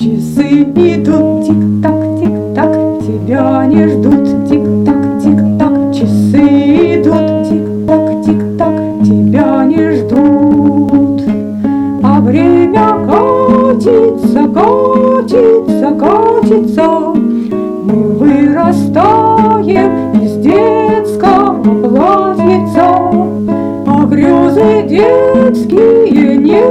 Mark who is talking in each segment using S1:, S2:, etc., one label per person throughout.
S1: Часы идут тик-так, тик-так, тебя не ждут. Тик-так, тик-так, часы идут тик-так, тик-так, тебя не ждут. А время катится, катится, катится. Мы вырастаем из детского платьица, а грезы детские не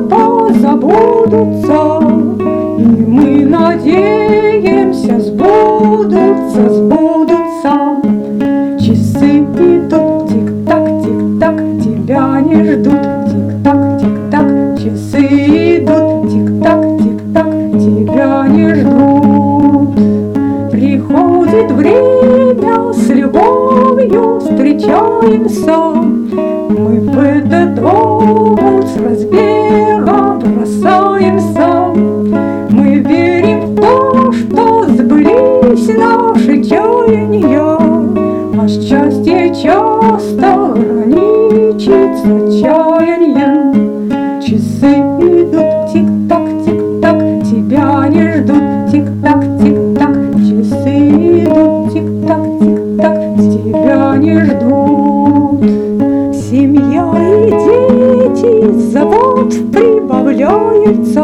S1: позабудутся. И мы надеемся, сбудутся, сбудутся. Часы идут тик-так, тик-так, тебя не ждут. Тик-так, тик-так, часы идут тик-так, тик-так, тебя не ждут. Приходит время, с любовью встречаемся. Мы в этот омут с разбега бросаемся. Мы верим в то, что сбылись наши чаяния, а счастье часто граничит с отчаянием. Часы идут тик-так, тик-так, тебя не ждут. Тик-так, тик-так, часы идут тик-так, тик-так, тебя не ждут. Семья и дети, завод прибавляется,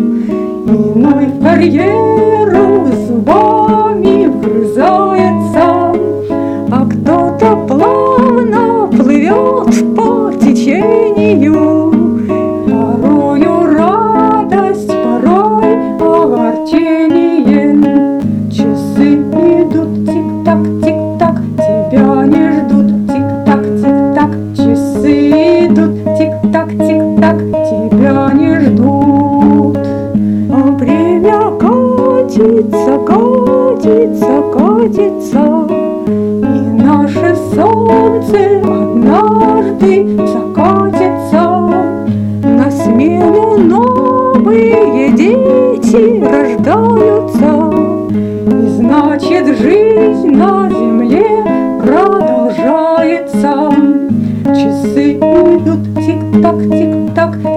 S1: иной в карьеру зубами вгрызается, а кто-то плавно плывет по течению. Порою радость, порой огорчение. Часы идут тик-так, тик-так, тебя не ждут. Тик-так, тик-так, часы идут тик-так, тик-так, тебя не ждут. А время катится, катится, катится, и наше солнце однажды закатится. На смену новые дети рождаются, и значит жизнь на земле продолжается. Часы идут тик-так, тик-так,